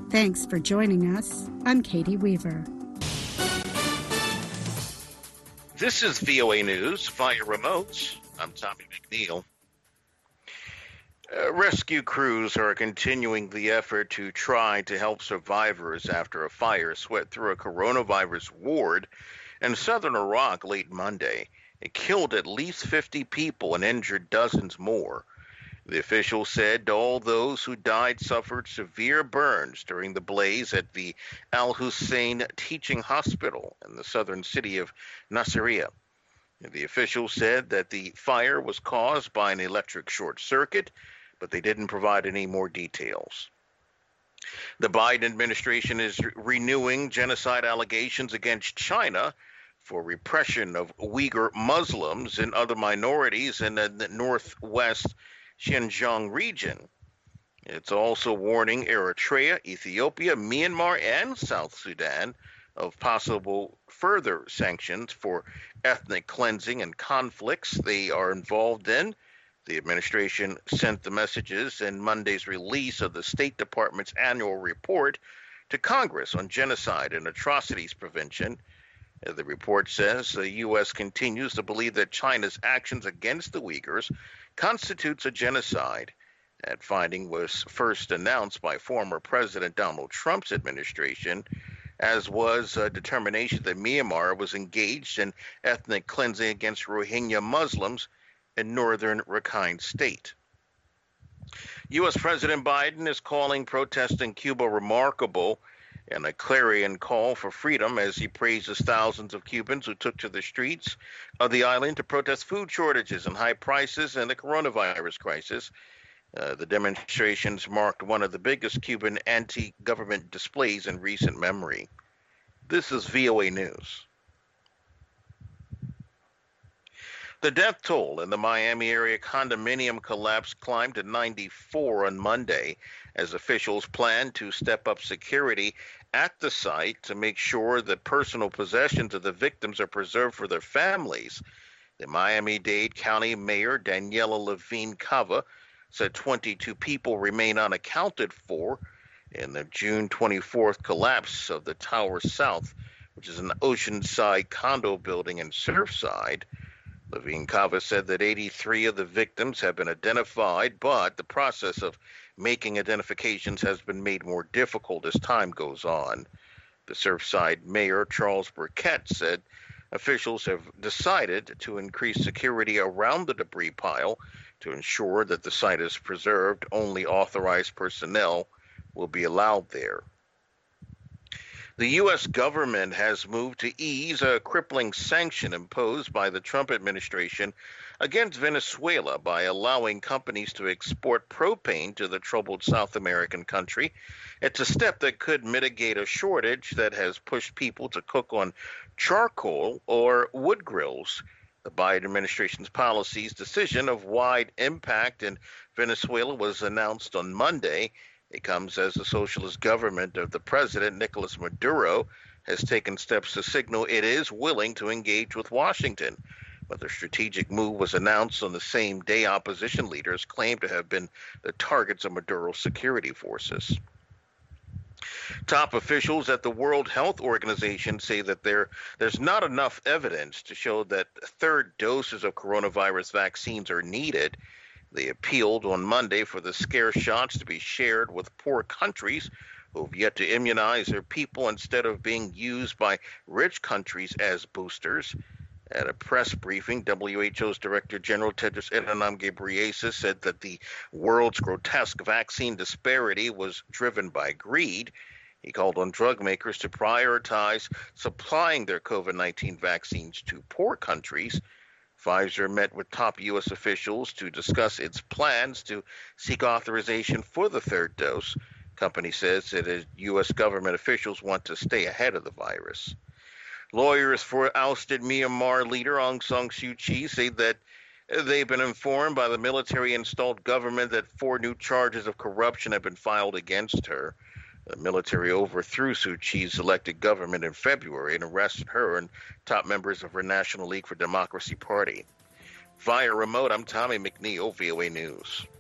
Thanks for joining us. I'm Katie Weaver. This is VOA News via remote. I'm Tommy McNeil. Rescue crews are continuing the effort to try to help survivors after a fire swept through a coronavirus ward in southern Iraq late Monday. It killed at least 50 people and injured dozens more. The officials said all those who died suffered severe burns during the blaze at the Al Hussein Teaching Hospital in the southern city of Nasiriyah. The officials said that the fire was caused by an electric short circuit, but they didn't provide any more details. The Biden administration is renewing genocide allegations against China for repression of Uyghur Muslims and other minorities in the northwest Xinjiang region. It's also warning Eritrea, Ethiopia, Myanmar, and South Sudan of possible further sanctions for ethnic cleansing and conflicts they are involved in. The administration sent the messages in Monday's release of the State Department's annual report to Congress on genocide and atrocities prevention. The report says the U.S. continues to believe that China's actions against the Uyghurs constitutes a genocide. That finding was first announced by former President Donald Trump's administration, as was a determination that Myanmar was engaged in ethnic cleansing against Rohingya Muslims in northern Rakhine State. U.S. President Biden is calling protests in Cuba remarkable and a clarion call for freedom as he praises thousands of Cubans who took to the streets of the island to protest food shortages and high prices and the coronavirus crisis. The demonstrations marked one of the biggest Cuban anti-government displays in recent memory. This is VOA News. The death toll in the Miami area condominium collapse climbed to 94 on Monday as officials plan to step up security at the site to make sure that personal possessions of the victims are preserved for their families. The Miami-Dade County Mayor Daniela Levine Cava said 22 people remain unaccounted for in the June 24th collapse of the Tower South, which is an oceanside condo building in Surfside. Levine Cava said that 83 of the victims have been identified, but the process of making identifications has been made more difficult as time goes on. The Surfside Mayor, Charles Burkett, said officials have decided to increase security around the debris pile to ensure that the site is preserved. Only authorized personnel will be allowed there. The U.S. government has moved to ease a crippling sanction imposed by the Trump administration against Venezuela by allowing companies to export propane to the troubled South American country. It's a step that could mitigate a shortage that has pushed people to cook on charcoal or wood grills. The Biden administration's policy's decision of wide impact in Venezuela was announced on Monday. It comes as the socialist government of the president, Nicolas Maduro, has taken steps to signal it is willing to engage with Washington. But the strategic move was announced on the same day opposition leaders claimed to have been the targets of Maduro's security forces. Top officials at the World Health Organization say that there's not enough evidence to show that third doses of coronavirus vaccines are needed. They appealed on Monday for the scare shots to be shared with poor countries who've yet to immunize their people instead of being used by rich countries as boosters. At a press briefing, WHO's Director General Tedros Adhanom Ghebreyesus said that the world's grotesque vaccine disparity was driven by greed. He called on drug makers to prioritize supplying their COVID-19 vaccines to poor countries. Pfizer met with top U.S. officials to discuss its plans to seek authorization for the third dose. Company says that U.S. government officials want to stay ahead of the virus. Lawyers for ousted Myanmar leader Aung San Suu Kyi say that they've been informed by the military-installed government that 4 new charges of corruption have been filed against her. The military overthrew Suu Kyi's elected government in February and arrested her and top members of her National League for Democracy party. Via remote, I'm Tommy McNeil, VOA News.